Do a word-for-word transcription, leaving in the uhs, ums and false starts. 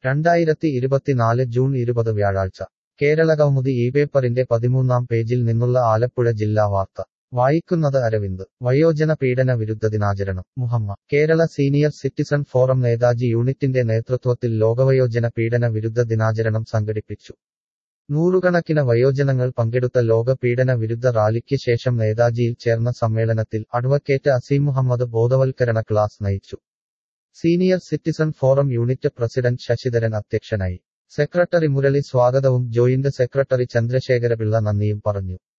രണ്ടായിരത്തി ഇരുപത്തിനാല് ജൂൺ ഇരുപത് വ്യാഴാഴ്ച കേരളകൗമുദി ഈ പേപ്പറിന്റെ പതിമൂന്നാം പേജിൽ നിന്നുള്ള ആലപ്പുഴ ജില്ലാ വാർത്ത വായിക്കുന്നത് അരവിന്ദ് വയോജന പീഡന വിരുദ്ധ ദിനാചരണം Muhamma Kerala senior citizen forum Netaji യൂണിറ്റിന്റെ നേതൃത്വത്തിൽ ലോകവയോജന പീഡന വിരുദ്ധ ദിനാചരണം സംഘടിപ്പിച്ചു. നൂറുകണക്കിന് വയോജനങ്ങൾ പങ്കെടുത്ത ലോക പീഡന വിരുദ്ധ റാലിക്ക് ശേഷം നേതാജിയിൽ ചേർന്ന സമ്മേളനത്തിൽ അഡ്വക്കേറ്റ് അസീം മുഹമ്മദ് ബോധവൽക്കരണ ക്ലാസ് നയിച്ചു. Senior citizen forum unit president Sasidharan അധ്യക്ഷനായി. സെക്രട്ടറി മുരളി സ്വാഗതവും ജോയിന്റ് സെക്രട്ടറി ചന്ദ്രശേഖരപിള്ള നന്ദിയും പറഞ്ഞു.